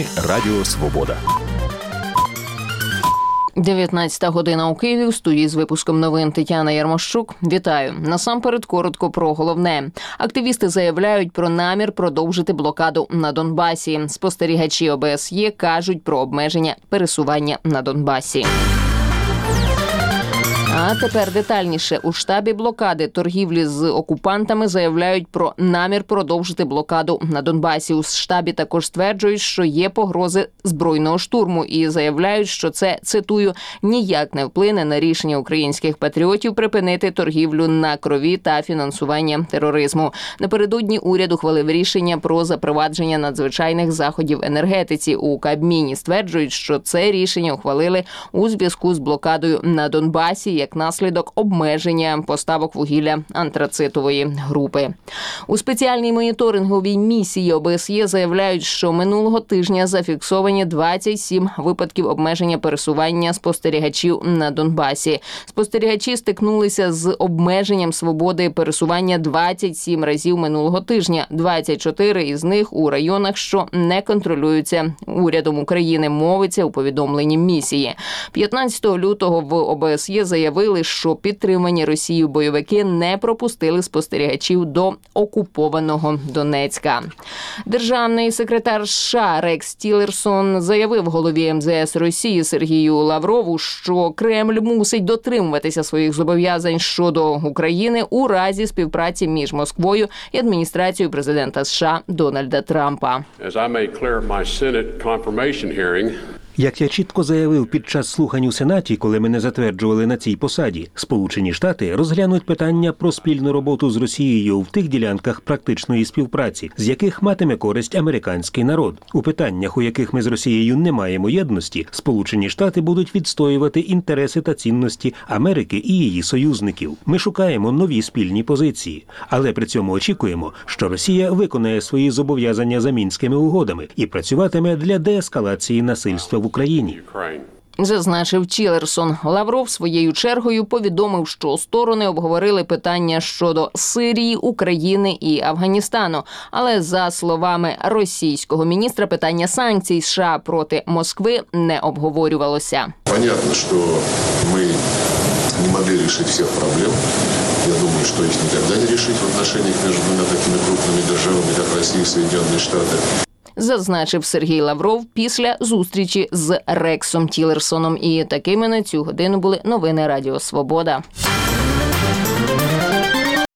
Радіо Свобода. 19 година у Києві. У студії з випуском новин Тетяна Ярмощук. Вітаю. Насамперед коротко про головне. Активісти заявляють про намір продовжити блокаду на Донбасі. Спостерігачі ОБСЄ кажуть про обмеження пересування на Донбасі. А тепер детальніше. У штабі блокади торгівлі з окупантами заявляють про намір продовжити блокаду на Донбасі. У штабі також стверджують, що є погрози збройного штурму і заявляють, що це, цитую, ніяк не вплине на рішення українських патріотів припинити торгівлю на крові та фінансування тероризму. Напередодні уряд ухвалив рішення про запровадження надзвичайних заходів енергетиці. У Кабміні стверджують, що це рішення ухвалили у зв'язку з блокадою на Донбасі, як наслідок обмеження поставок вугілля антрацитової групи. У спеціальній моніторинговій місії ОБСЄ заявляють, що минулого тижня зафіксовані 27 випадків обмеження пересування спостерігачів на Донбасі. Спостерігачі стикнулися з обмеженням свободи пересування 27 разів минулого тижня. 24 із них у районах, що не контролюються урядом України, мовиться у повідомленні місії. 15 лютого в ОБСЄ заявили, що підтримані Росією бойовики не пропустили спостерігачів до окупованого Донецька. Державний секретар США Рекс Тіллерсон заявив голові МЗС Росії Сергію Лаврову, що Кремль мусить дотримуватися своїх зобов'язань щодо України у разі співпраці між Москвою і адміністрацією президента США Дональда Трампа. Як я чітко заявив під час слухань у Сенаті, коли мене затверджували на цій посаді, Сполучені Штати розглянуть питання про спільну роботу з Росією в тих ділянках практичної співпраці, з яких матиме користь американський народ. У питаннях, у яких ми з Росією не маємо єдності, Сполучені Штати будуть відстоювати інтереси та цінності Америки і її союзників. Ми шукаємо нові спільні позиції, але при цьому очікуємо, що Росія виконає свої зобов'язання за Мінськими угодами і працюватиме для деескалації насильства в Україні. Зазначив Тіллерсон. Лавров своєю чергою повідомив, що сторони обговорили питання щодо Сирії, України і Афганістану. Але, за словами російського міністра, питання санкцій США проти Москви не обговорювалося. Понятно, що ми не могли вирішити всіх проблем. Я думаю, що їх ніколи не вирішити в отношениях між двома такими крупними державами, як Росія і Сполучені Штати. Зазначив Сергій Лавров після зустрічі з Рексом Тіллерсоном. І такими на цю годину були новини Радіо Свобода.